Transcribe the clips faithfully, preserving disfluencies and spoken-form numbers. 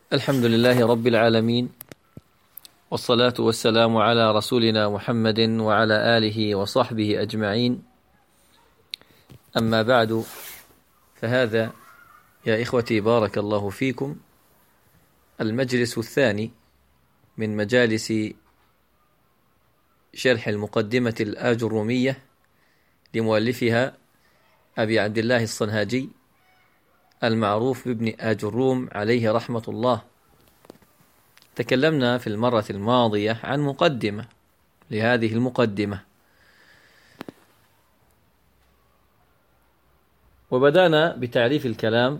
الحمد لله رب العالمين، والصلاة والسلام على رسولنا محمد وعلى آله وصحبه أجمعين. أما بعد، فهذا يا إخوتي بارك الله فيكم المجلس الثاني من مجالس شرح المقدمة الآجرومية لمؤلفها أبي عبد الله الصنهاجي المعروف بابن آجروم عليه رحمة الله. تكلمنا في المرة الماضية عن مقدمة لهذه المقدمة، وبدأنا بتعريف الكلام،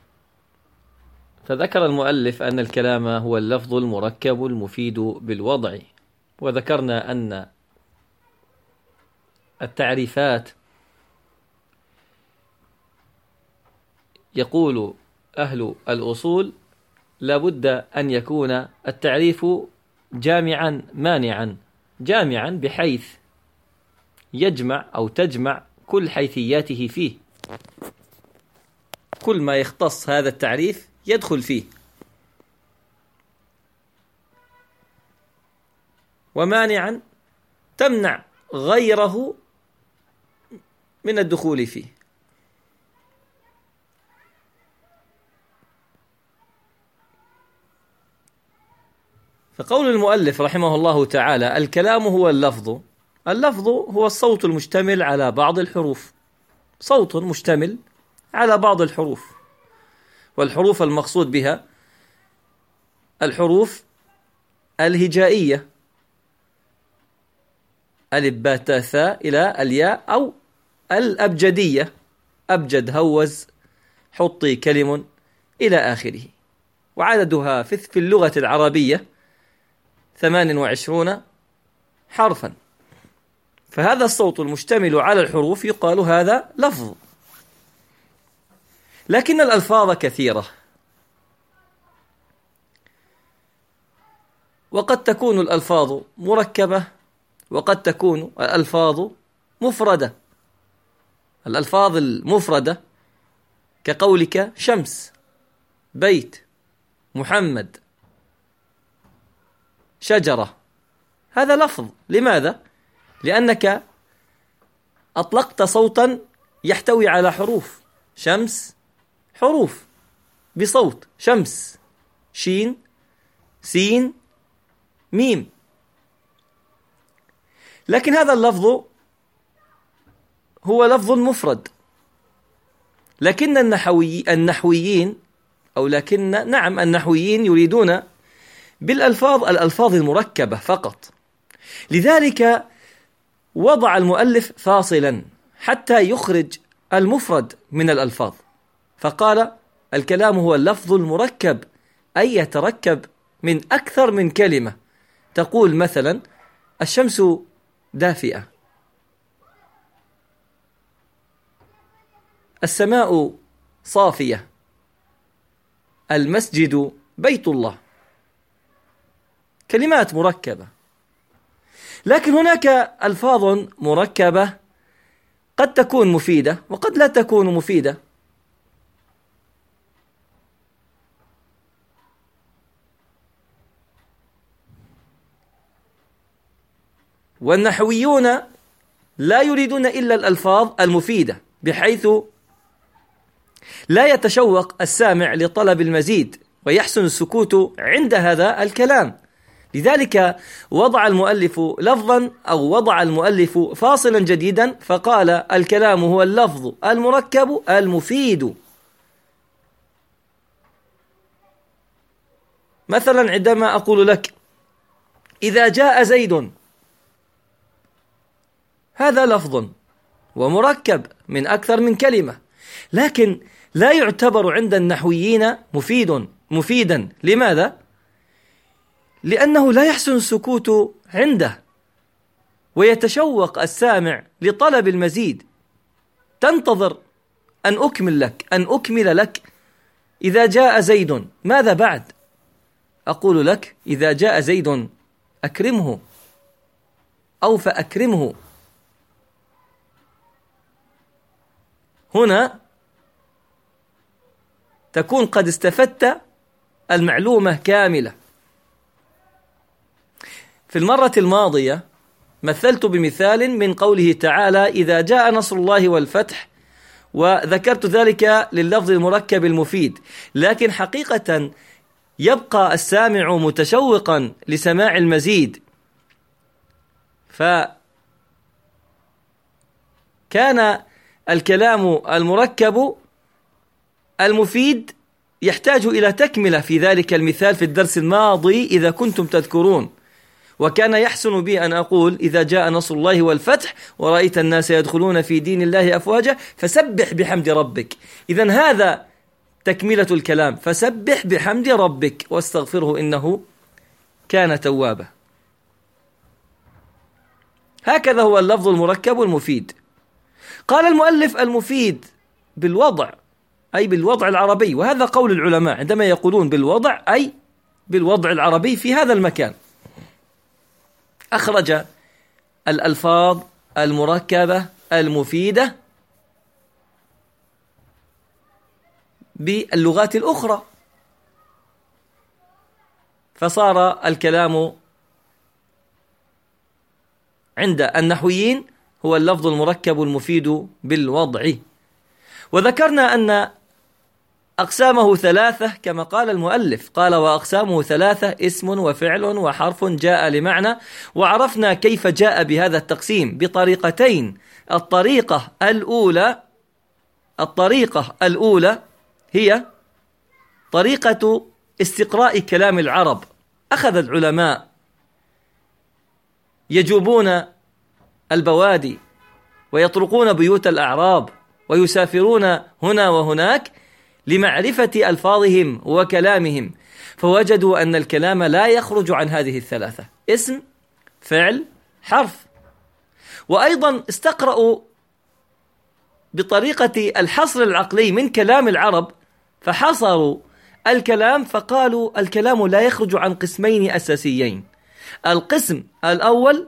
فذكر المؤلف أن الكلام هو اللفظ المركب المفيد بالوضع، وذكرنا أن التعريفات يقول أهل الأصول لابد أن يكون التعريف جامعا مانعا، جامعا بحيث يجمع أو تجمع كل حيثياته فيه، كل ما يختص هذا التعريف يدخل فيه، ومانعا تمنع غيره من الدخول فيه. فقول المؤلف رحمه الله تعالى: الكلام هو اللفظ. اللفظ هو الصوت المشتمل على بعض الحروف، صوت مشتمل على بعض الحروف، والحروف المقصود بها الحروف الهجائية، ألف باء تاء ثاء إلى الياء، أو الأبجدية، أبجد هوز حطي كلم إلى آخره، وعددها في اللغة العربية ثمان وعشرون حرفا. فهذا الصوت المشتمل على الحروف يقال هذا لفظ. لكن الألفاظ كثيرة، وقد تكون الألفاظ مركبة، وقد تكون الألفاظ مفردة. الألفاظ المفردة كقولك شمس، بيت، محمد، شجرة، هذا لفظ. لماذا؟ لأنك أطلقت صوتا يحتوي على حروف. شمس حروف بصوت، شمس، شين، سين، ميم. لكن هذا اللفظ هو لفظ مفرد. لكن النحوي النحويين أو لكن نعم النحويين يريدون بالألفاظ الألفاظ المركبة فقط. لذلك وضع المؤلف فاصلا حتى يخرج المفرد من الألفاظ، فقال: الكلام هو اللفظ المركب، أي يتركب من أكثر من كلمة. تقول مثلا: الشمس دافئة، السماء صافية، المسجد بيت الله، كلمات مركبة. لكن هناك ألفاظ مركبة قد تكون مفيدة وقد لا تكون مفيدة. والنحويون لا يريدون إلا الألفاظ المفيدة، بحيث لا يتشوق السامع لطلب المزيد ويحسن السكوت عند هذا الكلام. لذلك وضع المؤلف لفظا أو وضع المؤلف فاصلا جديدا، فقال: الكلام هو اللفظ المركب المفيد. مثلا عندما أقول لك: إذا جاء زيد، هذا لفظ ومركب من أكثر من كلمة، لكن لا يعتبر عند النحويين مفيد مفيدا. لماذا؟ لأنه لا يحسن السكوت عنده ويتشوق السامع لطلب المزيد. تنتظر أن أكمل لك أن أكمل لك إذا جاء زيد، ماذا بعد؟ أقول لك: إذا جاء زيد أكرمه، أو فأكرمه. هنا تكون قد استفدت المعلومة كاملة. في المرة الماضية مثلت بمثال من قوله تعالى: إذا جاء نصر الله والفتح، وذكرت ذلك لللفظ المركب المفيد، لكن حقيقة يبقى السامع متشوقا لسماع المزيد، فكان الكلام المركب المفيد يحتاج إلى تكملة في ذلك المثال في الدرس الماضي إذا كنتم تذكرون، وكان يحسن بي أن أقول: إذا جاء نصر الله والفتح ورأيت الناس يدخلون في دين الله أفواجا فسبح بحمد ربك. إذن هذا تكملة الكلام: فسبح بحمد ربك واستغفره إنه كان توابا. هكذا هو اللفظ المركب المفيد. قال المؤلف: المفيد بالوضع، أي بالوضع العربي، وهذا قول العلماء عندما يقولون بالوضع أي بالوضع العربي في هذا المكان. أخرج الألفاظ المركبة المفيدة باللغات الأخرى، فصار الكلام عند النحويين هو اللفظ المركب المفيد بالوضع. وذكرنا أن أقسامه ثلاثة كما قال المؤلف، قال: وأقسامه ثلاثة: اسم وفعل وحرف جاء لمعنى. وعرفنا كيف جاء بهذا التقسيم بطريقتين. الطريقة الأولى الطريقة الأولى هي طريقة استقراء كلام العرب. أخذ العلماء يجوبون البوادي ويطرقون بيوت الأعراب ويسافرون هنا وهناك لمعرفة ألفاظهم وكلامهم، فوجدوا أن الكلام لا يخرج عن هذه الثلاثة: اسم، فعل، حرف. وأيضا استقرأوا بطريقة الحصر العقلي من كلام العرب، فحصروا الكلام فقالوا: الكلام لا يخرج عن قسمين أساسيين. القسم الأول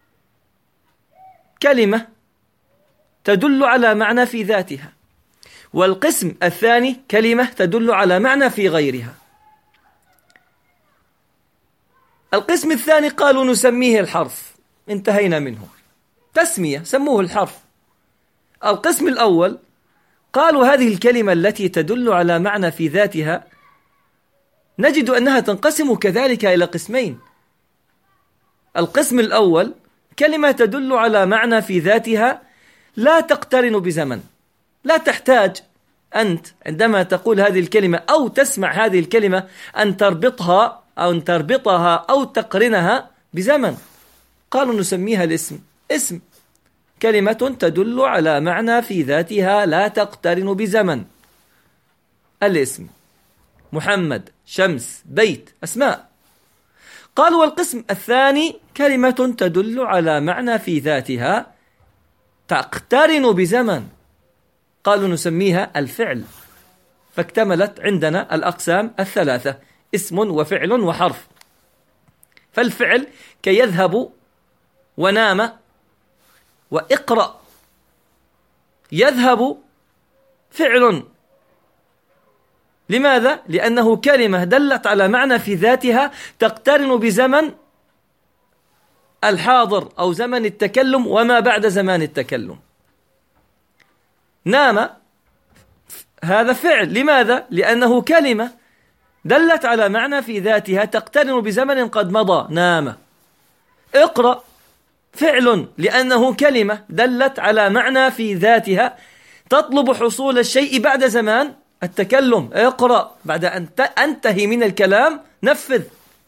كلمة تدل على معنى في ذاتها، والقسم الثاني كلمة تدل على معنى في غيرها. القسم الثاني قالوا: نسميه الحرف، انتهينا منه، تسمية، سموه الحرف. القسم الأول قالوا: هذه الكلمة التي تدل على معنى في ذاتها نجد أنها تنقسم كذلك إلى قسمين. القسم الأول كلمة تدل على معنى في ذاتها لا تقترن بزمن، لا تحتاج أنت عندما تقول هذه الكلمة أو تسمع هذه الكلمة أن تربطها أو أن تربطها أو تقرنها بزمن. قالوا: نسميها الاسم، اسم، كلمة تدل على معنى في ذاتها لا تقترن بزمن. الاسم: محمد، شمس، بيت، أسماء. قالوا: والقسم الثاني كلمة تدل على معنى في ذاتها تقترن بزمن. قالوا: نسميها الفعل. فاكتملت عندنا الأقسام الثلاثة: اسم وفعل وحرف. فالفعل كيذهب ونام وإقرأ. يذهب فعل، لماذا؟ لأنه كلمة دلت على معنى في ذاتها تقترن بزمن الحاضر أو زمن التكلم وما بعد زمان التكلم. نام هذا فعل، لماذا؟ لأنه كلمة دلت على معنى في ذاتها تقترن بزمن قد مضى، نام. اقرأ فعل، لأنه كلمة دلت على معنى في ذاتها تطلب حصول الشيء بعد زمان التكلم. اقرأ، بعد أن أنتهي من الكلام نفذ.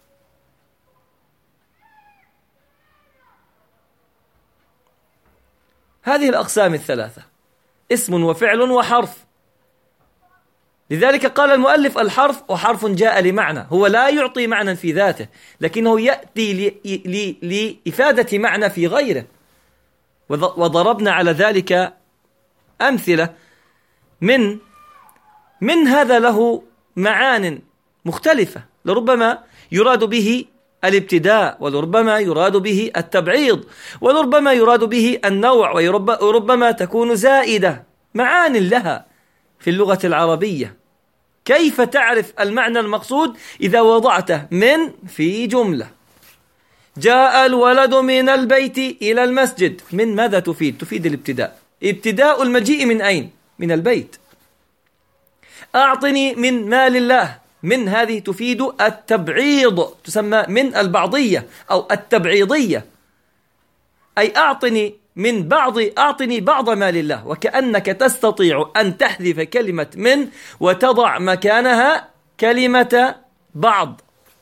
هذه الأقسام الثلاثة: اسم وفعل وحرف. لذلك قال المؤلف: الحرف وحرف جاء لمعنى، هو لا يعطي معنى في ذاته لكنه يأتي لإفادة معنى في غيره. وضربنا على ذلك أمثلة من من هذا له معان مختلفة، لربما يراد به الابتداء، ولربما يراد به التبعيض، ولربما يراد به النوع، وربما تكون زائدة، معان لها في اللغة العربية. كيف تعرف المعنى المقصود إذا وضعته من في جملة؟ جاء الولد من البيت إلى المسجد، من ماذا تفيد؟ تفيد الابتداء. ابتداء المجيء من أين؟ من البيت. أعطني من مال الله، من هذه تفيد التبعيض، تسمى من البعضية أو التبعيضية، أي أعطني من بعض أعطني بعض مال الله، وكأنك تستطيع أن تحذف كلمة من وتضع مكانها كلمة بعض.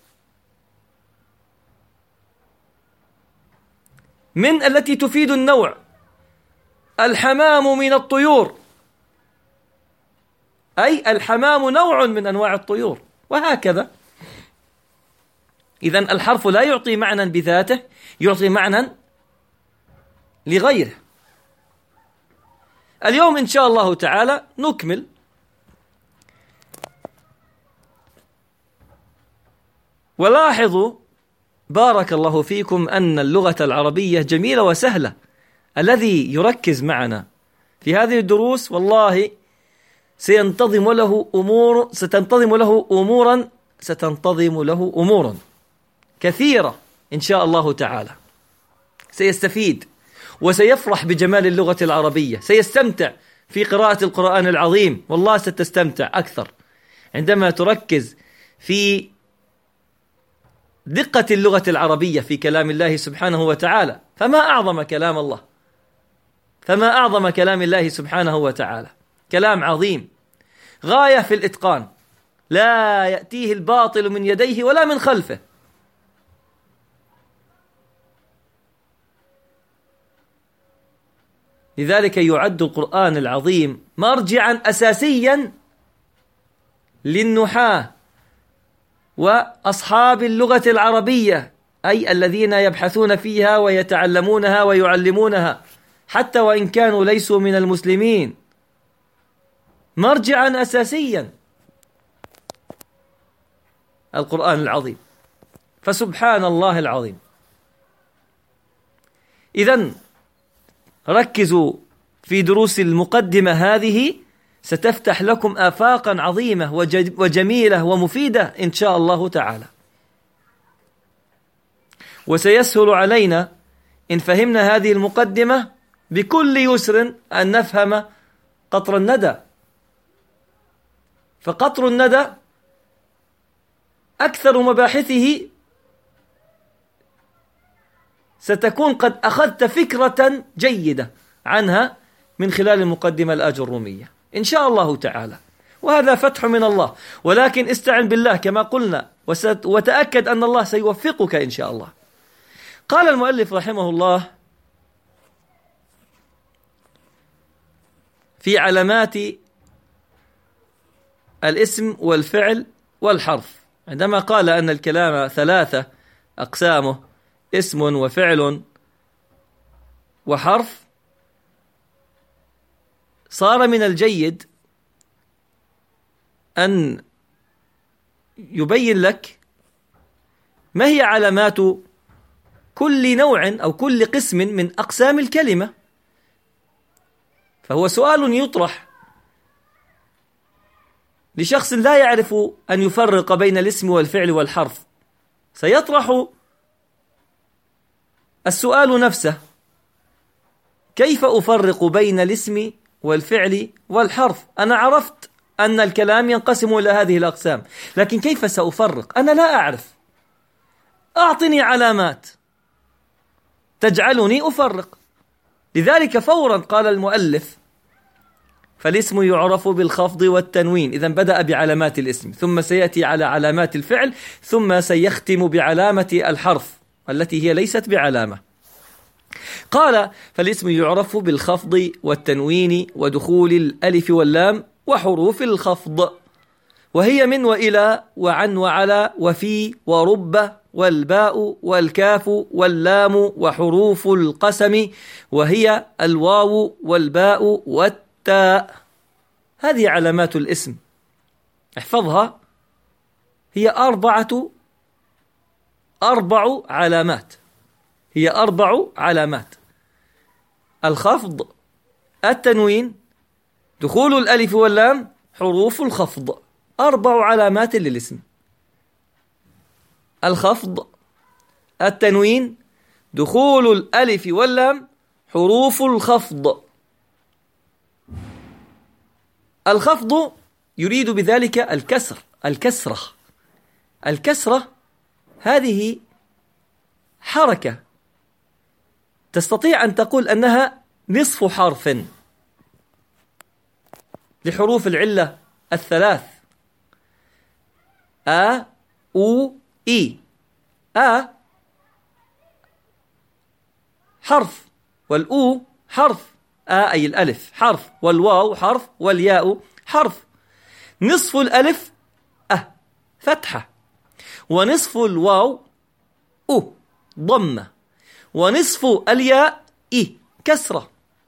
من التي تفيد النوع، الحمام من الطيور، أي الحمام نوع من أنواع الطيور، وهكذا. إذن الحرف لا يعطي معنى بذاته، يعطي معنى لغيره. اليوم إن شاء الله تعالى نكمل ولاحظوا بارك الله فيكم أن اللغة العربية جميلة وسهلة. الذي يركز معنا في هذه الدروس والله سينتظم له أمور ستنتظم له أمورا ستنتظم له أمورا كثيرة إن شاء الله تعالى. سيستفيد وسيفرح بجمال اللغة العربية، سيستمتع في قراءة القرآن العظيم، والله ستستمتع أكثر عندما تركز في دقة اللغة العربية في كلام الله سبحانه وتعالى. فما أعظم كلام الله، فما أعظم كلام الله سبحانه وتعالى، كلام عظيم غاية في الإتقان، لا يأتيه الباطل من يديه ولا من خلفه. لذلك يعد القرآن العظيم مرجعا أساسيا للنحاة وأصحاب اللغة العربية، أي الذين يبحثون فيها ويتعلمونها ويعلمونها حتى وإن كانوا ليسوا من المسلمين، مرجعا أساسيا القرآن العظيم. فسبحان الله العظيم. إذن ركزوا في دروس المقدمة هذه، ستفتح لكم آفاقا عظيمة وجميلة ومفيدة إن شاء الله تعالى، وسيسهل علينا إن فهمنا هذه المقدمة بكل يسر أن نفهم قطر الندى. فقطر الندى أكثر مباحثه ستكون قد أخذت فكرة جيدة عنها من خلال المقدمة الآجرومية إن شاء الله تعالى، وهذا فتح من الله. ولكن استعن بالله كما قلنا، وتأكد أن الله سيوفقك إن شاء الله. قال المؤلف رحمه الله في علامات الاسم والفعل والحرف، عندما قال أن الكلام ثلاثة أقسامه، اسم وفعل وحرف، صار من الجيد أن يبين لك ما هي علامات كل نوع أو كل قسم من أقسام الكلمة. فهو سؤال يطرح لشخص لا يعرف أن يفرق بين الاسم والفعل والحرف، سيطرح السؤال نفسه: كيف أفرق بين الاسم والفعل والحرف؟ أنا عرفت أن الكلام ينقسم إلى هذه الأقسام، لكن كيف سأفرق؟ أنا لا أعرف. أعطني علامات تجعلني أفرق. لذلك فورا قال المؤلف: فالاسم يعرف بالخفض والتنوين. إذن بدأ بعلامات الاسم، ثم سيأتي على علامات الفعل، ثم سيختم بعلامة الحرف التي هي ليست بعلامة. قال: فالاسم يعرف بالخفض والتنوين ودخول الألف واللام وحروف الخفض، وهي من وإلى وعن وعلى وفي ورب والباء والكاف واللام وحروف القسم، وهي الواو والباء والتاء. هذه علامات الاسم، احفظها، هي أربعة أربع علامات هي أربع علامات: الخفض، التنوين، دخول الألف واللام، حروف الخفض. أربع علامات للاسم: الخفض، التنوين، دخول الألف واللام، حروف الخفض. الخفض يريد بذلك الكسر، الكسرة. الكسرة هذه حركة تستطيع أن تقول أنها نصف حرف لحروف العلة الثلاث: أ، أو، إي. أ حرف، والأو حرف، أ أي الألف حرف، والواو حرف، والياء حرف. نصف الألف أ فتحة، ونصف الواو أو ضمة، ونصف الياء إي كسرة.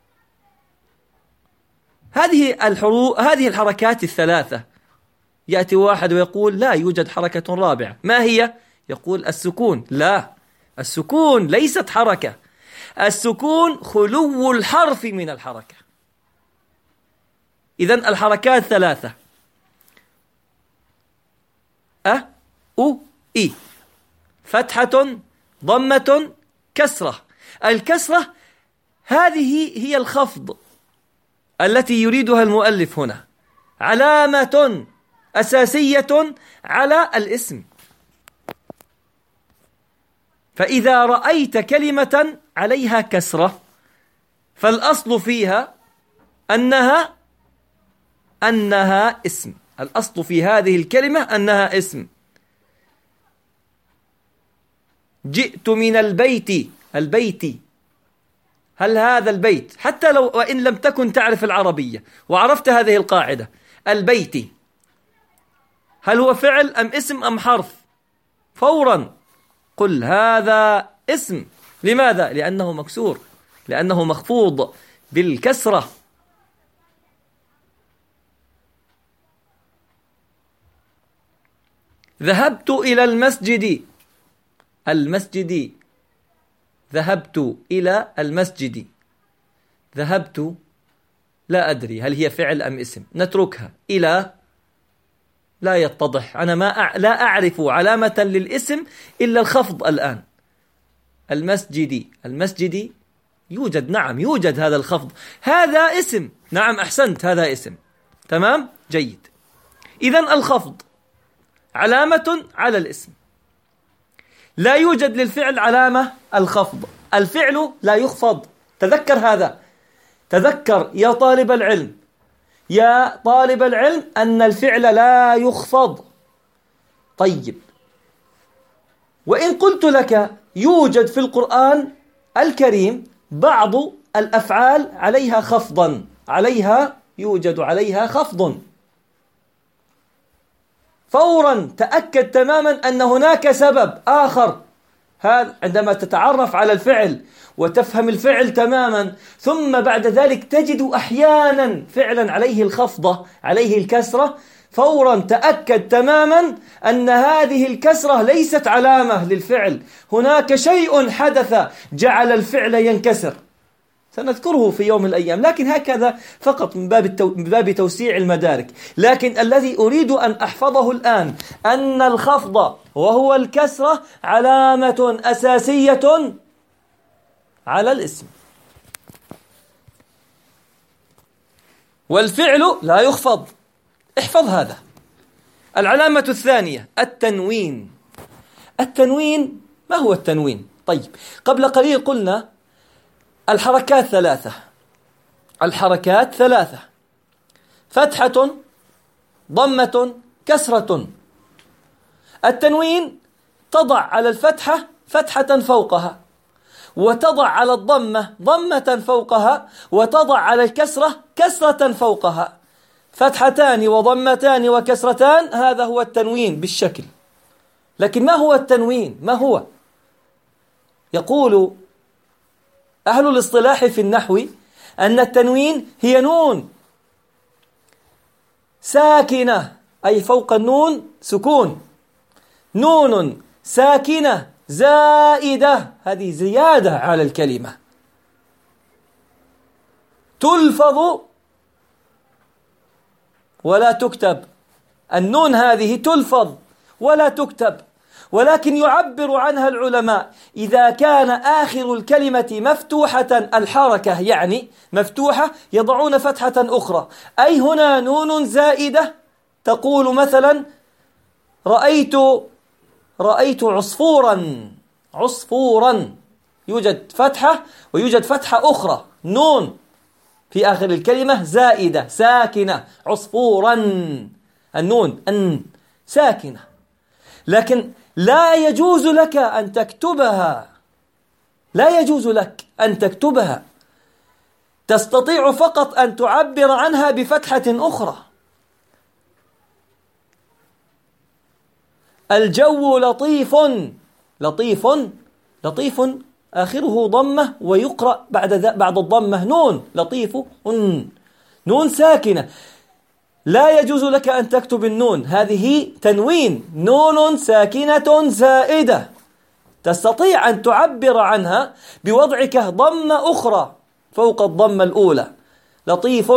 هذه الحروف، هذه الحركات الثلاثة. يأتي واحد ويقول لا يوجد حركة رابعة، ما هي؟ يقول السكون. لا، السكون ليست حركة، السكون خلو الحرف من الحركة. إذن الحركات ثلاثة: أ، أو، إي، فتحة، ضمة، كسرة. الكسرة هذه هي الخفض التي يريدها المؤلف هنا، علامة أساسية على الاسم. فإذا رأيت كلمة عليها كسرة فالأصل فيها أنها أنها اسم. الأصل في هذه الكلمة أنها اسم. جئت من البيت. البيت، هل هذا البيت، حتى لو وإن لم تكن تعرف العربية وعرفت هذه القاعدة، البيت هل هو فعل أم اسم أم حرف؟ فورا قل هذا اسم. لماذا؟ لأنه مكسور، لأنه مخفوض بالكسرة. ذهبت إلى المسجد. المسجد، ذهبت إلى المسجد. ذهبت لا أدري هل هي فعل أم اسم، نتركها. إلى لا يتضح، أنا ما أع... لا أعرف علامة للاسم إلا الخفض الآن. المسجد، المسجد يوجد، نعم يوجد هذا الخفض، هذا اسم. نعم أحسنت، هذا اسم. تمام، جيد. إذن الخفض علامة على الاسم. لا يوجد للفعل علامة الخفض، الفعل لا يخفض. تذكر هذا، تذكر يا طالب العلم، يا طالب العلم أن الفعل لا يخفض. طيب، وإن قلت لك يوجد في القرآن الكريم بعض الأفعال عليها خفضا، عليها يوجد عليها خفض، فورا تأكد تماما أن هناك سبب آخر. هذا عندما تتعرف على الفعل وتفهم الفعل تماما، ثم بعد ذلك تجد أحيانا فعلا عليه الخفضة، عليه الكسرة، فورا تأكد تماما أن هذه الكسرة ليست علامة للفعل، هناك شيء حدث جعل الفعل ينكسر، سنذكره في يوم من الأيام، لكن هكذا فقط من باب, التو... من باب توسيع المدارك. لكن الذي أريد أن أحفظه الآن أن الخفض وهو الكسرة علامة أساسية على الاسم، والفعل لا يخفض. احفظ هذا. العلامة الثانية التنوين. التنوين، ما هو التنوين؟ طيب، قبل قليل قلنا الحركات ثلاثة، الحركات ثلاثة: فتحة، ضمة، كسرة. التنوين تضع على الفتحة فتحة فوقها، وتضع على الضمة ضمة فوقها، وتضع على الكسرة كسرة فوقها. فتحتان وضمتان وكسرتان، هذا هو التنوين بالشكل. لكن ما هو التنوين؟ ما هو؟ يقول أهل الاصطلاح في النحو أن التنوين هي نون ساكنة، أي فوق النون سكون، نون ساكنة زائدة، هذه زيادة على الكلمة، تلفظ ولا تكتب. النون هذه تلفظ ولا تكتب، ولكن يعبر عنها العلماء إذا كان آخر الكلمة مفتوحة الحركة، يعني مفتوحة، يضعون فتحة أخرى. أي هنا نون زائدة، تقول مثلا رأيت رأيت عصفورا، عصفورا، يوجد فتحة ويوجد فتحة أخرى، نون في آخر الكلمة زائدة ساكنة، عصفورا، النون أن ساكنة، لكن لا يجوز لك أن تكتبها، لا يجوز لك أن تكتبها، تستطيع فقط أن تعبر عنها بفتحة أخرى. الجو لطيف، لطيف، لطيف آخره ضمة ويقرأ بعد بعد الضمة نون، لطيف، نون ساكنة، لا يجوز لك أن تكتب النون، هذه تنوين، نون ساكنة زائدة، تستطيع أن تعبر عنها بوضعك ضمة أخرى فوق الضمة الأولى، لطيف.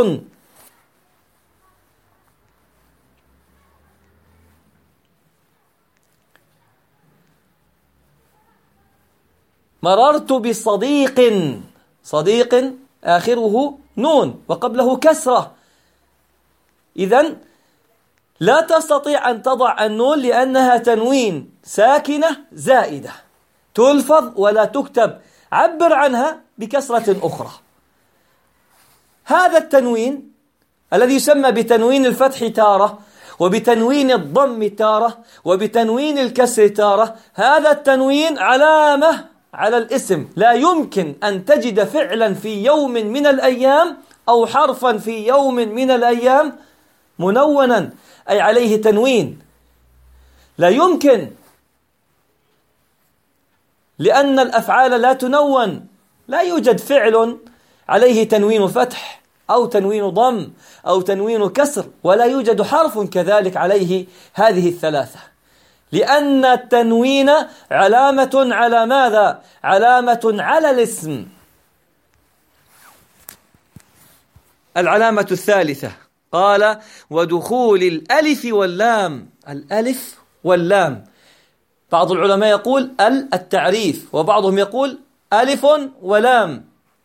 مررت بصديق، صديق آخره نون وقبله كسرة، إذن لا تستطيع أن تضع النون لأنها تنوين ساكنة زائدة، تلفظ ولا تكتب، عبر عنها بكسرة أخرى. هذا التنوين الذي يسمى بتنوين الفتح تارة، وبتنوين الضم تارة، وبتنوين الكسر تارة، هذا التنوين علامة على الاسم، لا يمكن أن تجد فعلا في يوم من الأيام أو حرفا في يوم من الأيام منونا أي عليه تنوين، لا يمكن، لأن الأفعال لا تنون، لا يوجد فعل عليه تنوين فتح أو تنوين ضم أو تنوين كسر، ولا يوجد حرف كذلك عليه هذه الثلاثة، لأن التنوين علامة على ماذا؟ علامة على الاسم. العلامة الثالثة قال ودخول الألف واللام، الألف واللام، بعض العلماء يقول ال التعريف، وبعضهم يقول ألف ولام،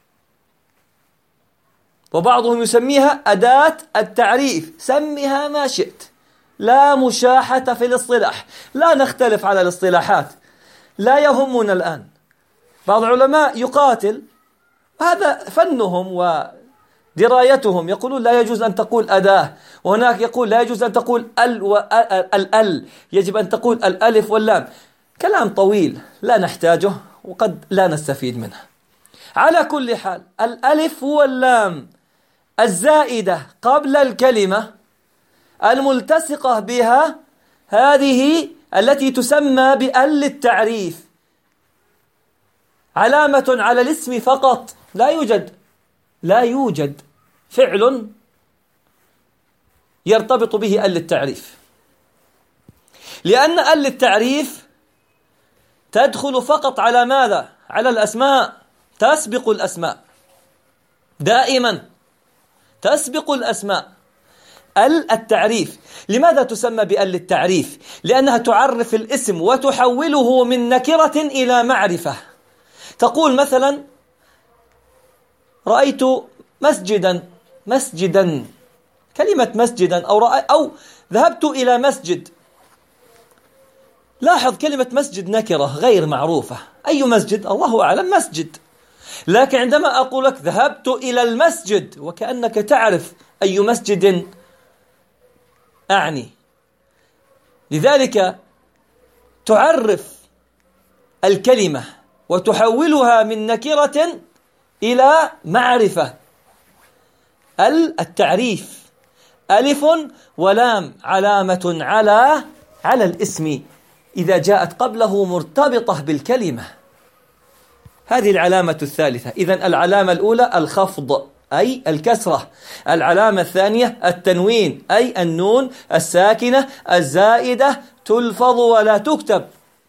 وبعضهم يسميها أداة التعريف، سميها ما شئت، لا مشاحة في الاصطلاح، لا نختلف على الاصطلاحات، لا يهمنا الآن. بعض العلماء يقاتل، هذا فنهم ودرايتهم، يقولون لا يجوز أن تقول أداة، وهناك يقول لا يجوز أن تقول ال والال، يجب أن تقول الألف واللام، كلام طويل لا نحتاجه وقد لا نستفيد منه. على كل حال الألف واللام الزائدة قبل الكلمة الملتصقة بها هذه التي تسمى بأل التعريف، علامة على الاسم فقط، لا يوجد لا يوجد فعل يرتبط به أل التعريف، لأن أل التعريف تدخل فقط على ماذا؟ على الأسماء، تسبق الأسماء، دائما تسبق الأسماء. ال التعريف لماذا تسمى بأل التعريف؟ لأنها تعرف الاسم وتحوله من نكرة إلى معرفة. تقول مثلا رأيت مسجدا، مسجدا، كلمة مسجدا، أو رأي أو ذهبت إلى مسجد. لاحظ كلمة مسجد نكرة غير معروفة، أي مسجد؟ الله أعلم، مسجد. لكن عندما أقول لك ذهبت إلى المسجد وكأنك تعرف أي مسجد أعني، لذلك تعرف الكلمة وتحولها من نكرة إلى معرفة. ال التعريف ألف ولام علامة على على الاسم إذا جاءت قبله مرتبطة بالكلمة، هذه العلامة الثالثة. إذن العلامة الأولى الخفض أي الكسرة، العلامة الثانية التنوين أي النون الساكنة الزائدة تلفظ ولا تكتب.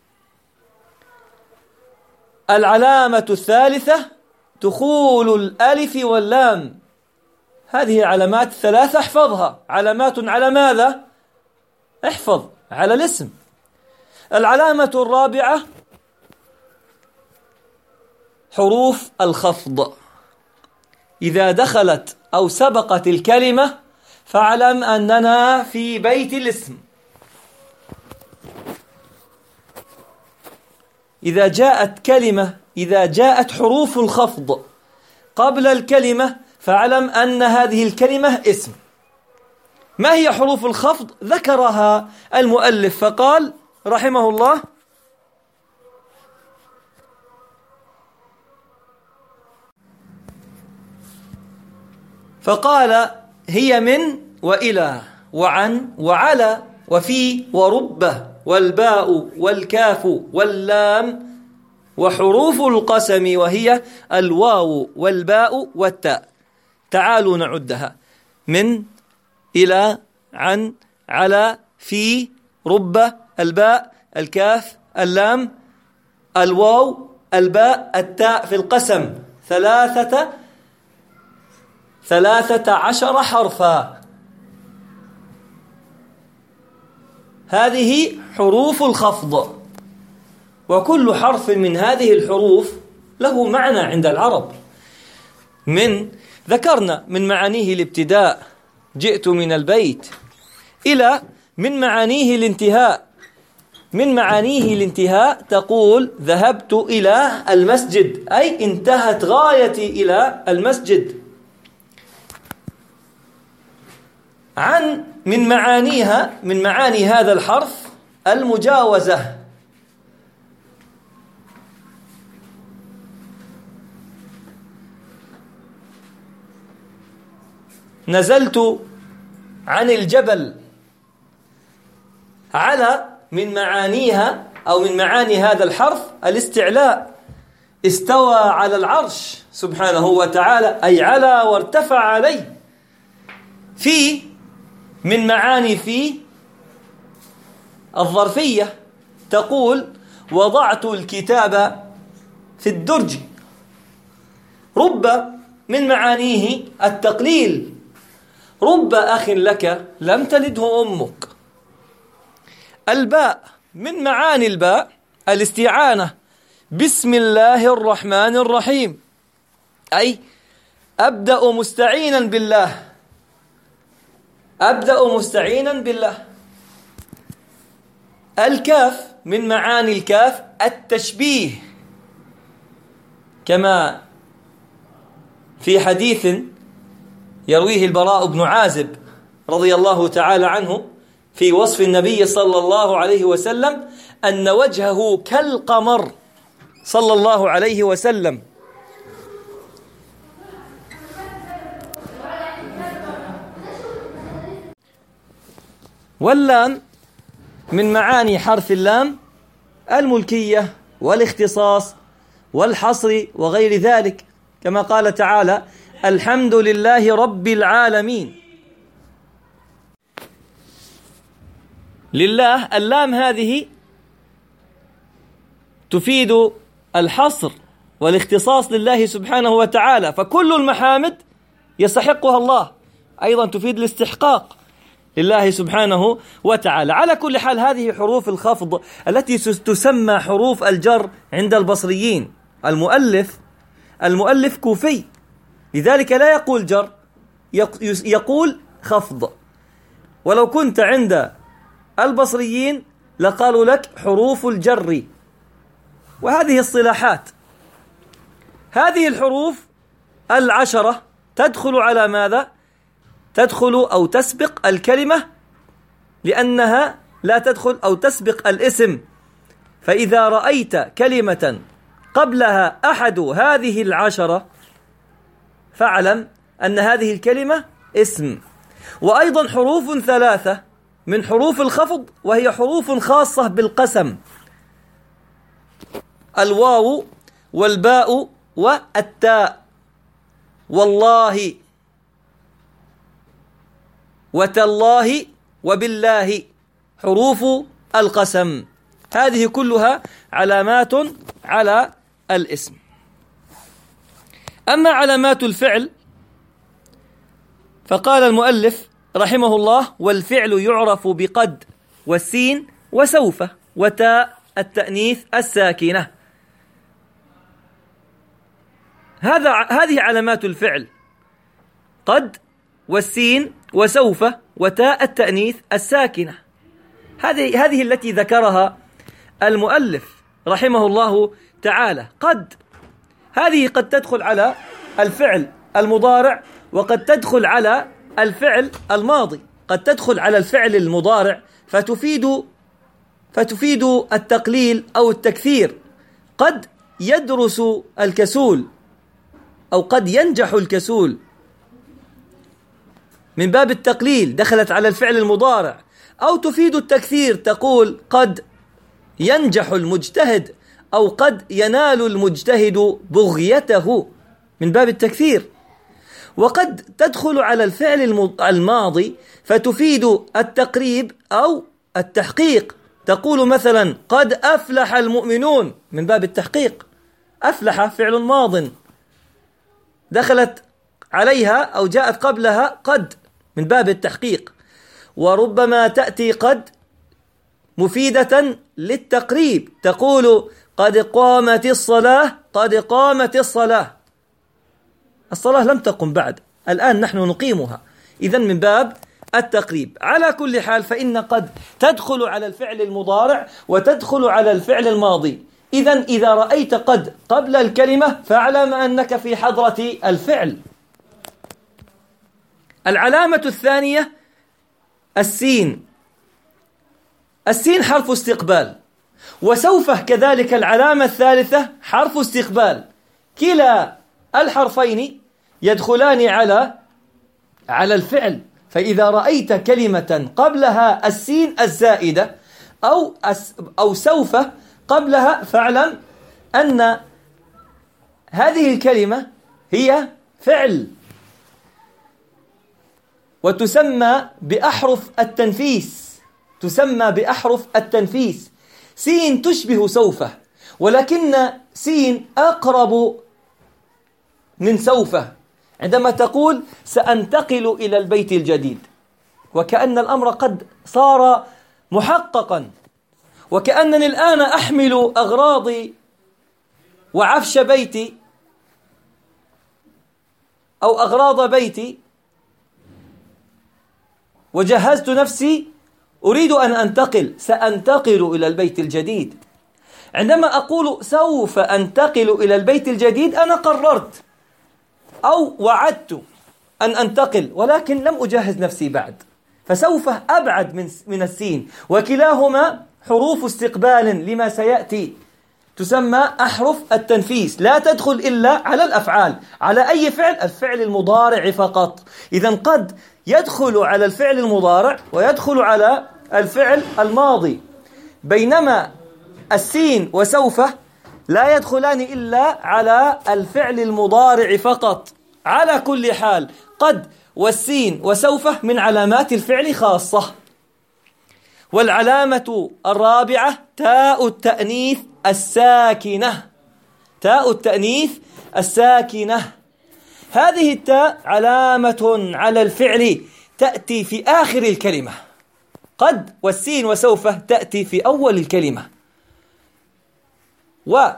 العلامة الثالثة دخول الألف واللام، هذه علامات ثلاثة احفظها، علامات على ماذا؟ احفظ على الاسم. العلامة الرابعة حروف الخفض. إذا دخلت أو سبقت الكلمة فاعلم أننا في بيت الاسم. إذا جاءت كلمة إذا جاءت حروف الخفض قبل الكلمة فاعلم أن هذه الكلمة اسم. ما هي حروف الخفض؟ ذكرها المؤلف فقال رحمه الله: فقال هي من وإلى وعن وعلى وفي ورب والباء والكاف واللام وحروف القسم وهي الواو والباء والتاء. تعالوا نعدها: من، إلى، عن، على، في، رب، الباء، الكاف، اللام، الواو، الباء، التاء في القسم. ثلاثة ثلاثة عشر حرفا. هذه حروف الخفض، وكل حرف من هذه الحروف له معنى عند العرب. من ذكرنا من معانيه الابتداء، جئت من البيت، إلى من معانيه الانتهاء. من معانيه الانتهاء تقول ذهبت إلى المسجد، أي انتهت غايتي إلى المسجد. عن من معانيها من معاني هذا الحرف المجاوزة. نزلت عن الجبل. على من معانيها أو من معاني هذا الحرف الاستعلاء. استوى على العرش سبحانه وتعالى، أي على وارتفع عليه. في من معاني في الظرفية، تقول وضعت الكتاب في الدرج. رب من معانيه التقليل. رب أخ لك لم تلده أمك. الباء من معاني الباء الاستعانة بسم الله الرحمن الرحيم، أي أبدأ مستعينا بالله. أبدأ مستعينا بالله. الكاف من معاني الكاف التشبيه، كما في حديث يرويه البراء بن عازب رضي الله تعالى عنه في وصف النبي صلى الله عليه وسلم أن وجهه كالقمر صلى الله عليه وسلم. واللام من معاني حرف اللام الملكية والاختصاص والحصر وغير ذلك، كما قال تعالى الحمد لله رب العالمين. لله اللام هذه تفيد الحصر والاختصاص لله سبحانه وتعالى، فكل المحامد يستحقها الله. أيضا تفيد الاستحقاق لله سبحانه وتعالى. على كل حال هذه حروف الخفض التي تسمى حروف الجر عند البصريين. المؤلف المؤلف كوفي، لذلك لا يقول جر، يقول خفض. ولو كنت عند البصريين لقالوا لك حروف الجر. وهذه الصلاحات، هذه الحروف العشرة تدخل على ماذا؟ تدخل أو تسبق الكلمة، لأنها لا تدخل أو تسبق الاسم. فإذا رأيت كلمة قبلها أحد هذه العشرة فاعلم أن هذه الكلمة اسم. وأيضا حروف ثلاثة من حروف الخفض، وهي حروف خاصة بالقسم: الواو والباء والتاء. والله وتالله وبالله حروف القسم. هذه كلها علامات على الاسم. أما علامات الفعل فقال المؤلف رحمه الله: والفعل يعرف بقد والسين وسوف وتاء التأنيث الساكنة. هذا هذه علامات الفعل: قد والسين وسوف وتاء التأنيث الساكنة. هذه هذه التي ذكرها المؤلف رحمه الله تعالى. قد هذه قد تدخل على الفعل المضارع وقد تدخل على الفعل الماضي. قد تدخل على الفعل المضارع فتفيد فتفيد التقليل أو التكثير. قد يدرس الكسول أو قد ينجح الكسول، من باب التقليل دخلت على الفعل المضارع. أو تفيد التكثير، تقول قد ينجح المجتهد أو قد ينال المجتهد بغيته، من باب التكثير. وقد تدخل على الفعل الماضي فتفيد التقريب أو التحقيق. تقول مثلا قد أفلح المؤمنون، من باب التحقيق. أفلح فعل ماض دخلت عليها أو جاءت قبلها قد، من باب التحقيق. وربما تأتي قد مفيدة للتقريب، تقول قد قامت الصلاة، قد قامت الصلاة. الصلاة لم تقم بعد، الآن نحن نقيمها، إذن من باب التقريب. على كل حال فإن قد تدخل على الفعل المضارع وتدخل على الفعل الماضي. إذن إذا رأيت قد قبل الكلمة فاعلم أنك في حضرة الفعل. العلامة الثانية السين. السين حرف استقبال، وسوف كذلك العلامة الثالثة حرف استقبال. كلا الحرفين يدخلان على على الفعل. فإذا رأيت كلمة قبلها السين الزائدة أو أو سوف قبلها فاعلم أن هذه الكلمة هي فعل، وتسمى بأحرف التنفيس. تسمى بأحرف التنفيس. سين تشبه سوف، ولكن سين أقرب من سوف. عندما تقول سأنتقل إلى البيت الجديد، وكأن الأمر قد صار محققا، وكأنني الآن أحمل أغراضي وعفش بيتي أو أغراض بيتي وجهزت نفسي، أريد أن أنتقل، سأنتقل إلى البيت الجديد. عندما أقول سوف أنتقل إلى البيت الجديد أنا قررت أو وعدت أن أنتقل، ولكن لم أجهز نفسي بعد. فسوف أبعد من من السين، وكلاهما حروف استقبال لما سيأتي. تسمى أحرف التنفيس، لا تدخل إلا على الأفعال. على أي فعل؟ الفعل المضارع فقط. إذن قد يدخل على الفعل المضارع ويدخل على الفعل الماضي، بينما السين وسوف لا يدخلان إلا على الفعل المضارع فقط. على كل حال قد والسين وسوف من علامات الفعل خاصة. والعلامة الرابعة تاء التأنيث الساكنة. تاء التأنيث الساكنة، هذه التاء علامة على الفعل، تأتي في آخر الكلمة. قد والسين وسوف تأتي في أول الكلمة. وتاء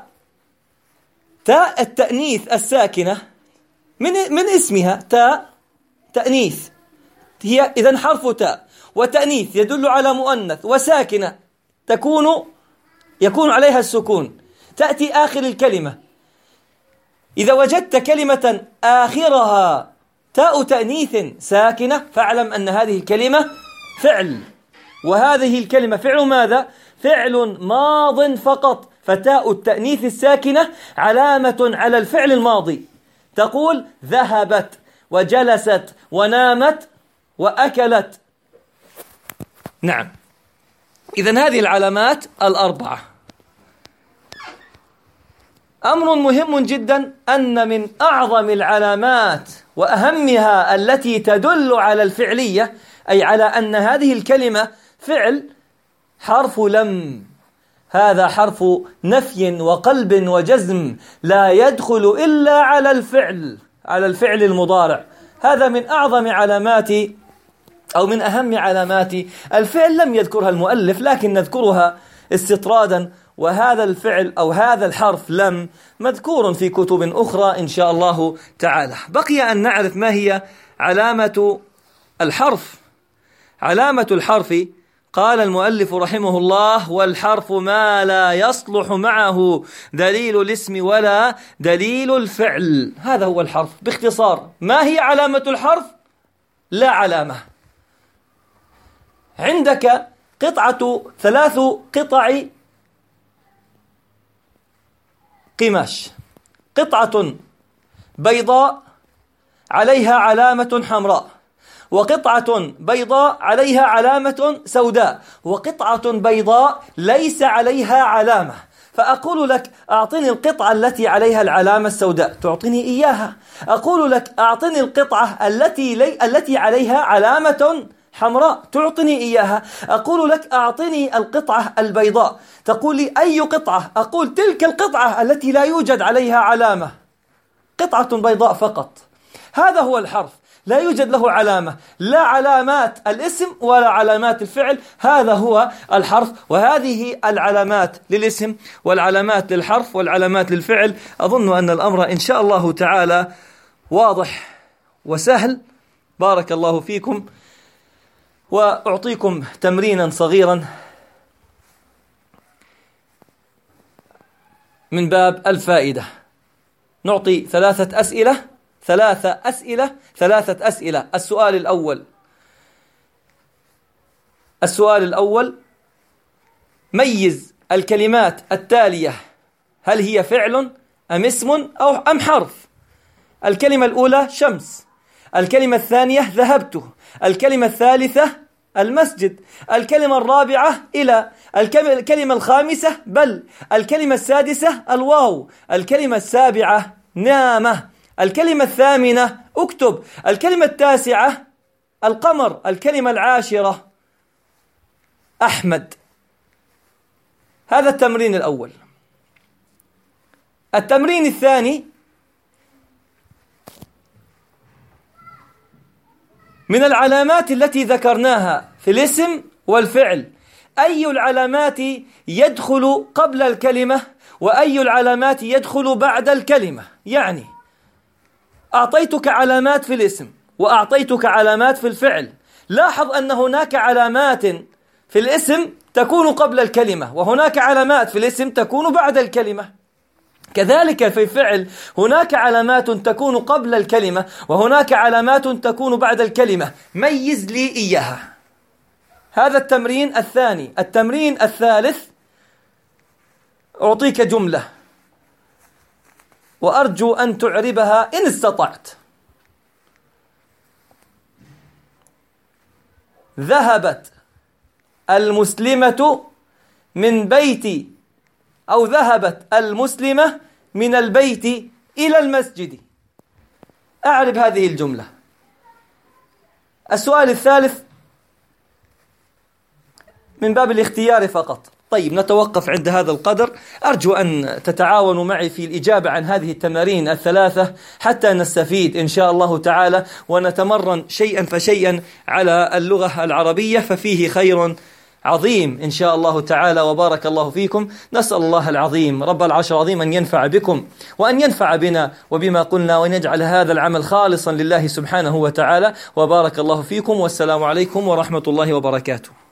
التأنيث الساكنة من من اسمها تاء تأنيث، هي إذن حرف تاء، وتأنيث يدل على مؤنث، وساكنة تكون يكون عليها السكون، تأتي آخر الكلمة. إذا وجدت كلمة آخرها تاء تأنيث ساكنة فاعلم أن هذه الكلمة فعل، وهذه الكلمة فعل ماذا؟ فعل ماض فقط. فتاء التأنيث الساكنة علامة على الفعل الماضي. تقول ذهبت وجلست ونامت وأكلت. نعم، إذن هذه العلامات الأربعة. أمر مهم جدا أن من أعظم العلامات وأهمها التي تدل على الفعلية، أي على أن هذه الكلمة فعل، حرف لم. هذا حرف نفي وقلب وجزم، لا يدخل إلا على الفعل، على الفعل المضارع. هذا من أعظم علامات أو من أهم علامات الفعل لم يذكرها المؤلف، لكن نذكرها استطرادا، وهذا الفعل أو هذا الحرف لم مذكور في كتب أخرى إن شاء الله تعالى. بقي أن نعرف ما هي علامة الحرف. علامة الحرف قال المؤلف رحمه الله: والحرف ما لا يصلح معه دليل الاسم ولا دليل الفعل. هذا هو الحرف باختصار. ما هي علامة الحرف؟ لا علامة. عندك قطعة ثلاث قطع قماش، قطعة بيضاء عليها علامة حمراء، وقطعة بيضاء عليها علامة سوداء، وقطعة بيضاء ليس عليها علامة. فأقول لك أعطني القطعة التي عليها العلامة السوداء، تعطيني إياها. أقول لك أعطني القطعة التي لي التي عليها علامة حمراء، تعطني إياها. أقول لك أعطني القطعة البيضاء، تقول لي أي قطعة؟ أقول تلك القطعة التي لا يوجد عليها علامة، قطعة بيضاء فقط. هذا هو الحرف، لا يوجد له علامة، لا علامات الاسم ولا علامات الفعل. هذا هو الحرف، وهذه العلامات للاسم والعلامات للحرف والعلامات للفعل. أظن أن الأمر إن شاء الله تعالى واضح وسهل. بارك الله فيكم، وأعطيكم تمرينا صغيرا من باب الفائدة. نعطي ثلاثة أسئلة ثلاثة أسئلة ثلاثة أسئلة. السؤال الأول السؤال الأول ميز الكلمات التالية، هل هي فعل أم اسم أو أم حرف؟ الكلمة الأولى شمس، الكلمة الثانية ذهبت، الكلمة الثالثة المسجد، الكلمة الرابعة إلى، الكلمة الخامسة بل، الكلمة السادسة الواو، الكلمة السابعة نامة، الكلمة الثامنة اكتب، الكلمة التاسعة القمر، الكلمة العاشرة أحمد. هذا التمرين الأول. التمرين الثاني: من العلامات التي ذكرناها في الاسم والفعل، أي العلامات يدخل قبل الكلمة وأي العلامات يدخل بعد الكلمة؟ يعني أعطيتك علامات في الاسم وأعطيتك علامات في الفعل. لاحظ أن هناك علامات في الاسم تكون قبل الكلمة، وهناك علامات في الاسم تكون بعد الكلمة. كذلك في الفعل هناك علامات تكون قبل الكلمة وهناك علامات تكون بعد الكلمة. ميز لي إياها. هذا التمرين الثاني. التمرين الثالث: أعطيك جملة وأرجو أن تعربها إن استطعت. ذهبت المسلمة من بيتي، أو ذهبت المسلمة من البيت إلى المسجد. أعرب هذه الجملة. السؤال الثالث من باب الاختيار فقط. طيب، نتوقف عند هذا القدر. أرجو أن تتعاونوا معي في الإجابة عن هذه التمارين الثلاثة حتى نستفيد إن شاء الله تعالى ونتمرن شيئا فشيئا على اللغة العربية، ففيه خير عظيم إن شاء الله تعالى. وبارك الله فيكم. نسأل الله العظيم رب العرش العظيم أن ينفع بكم وأن ينفع بنا وبما قلنا، وأن يجعل هذا العمل خالصا لله سبحانه وتعالى. وبارك الله فيكم، والسلام عليكم ورحمة الله وبركاته.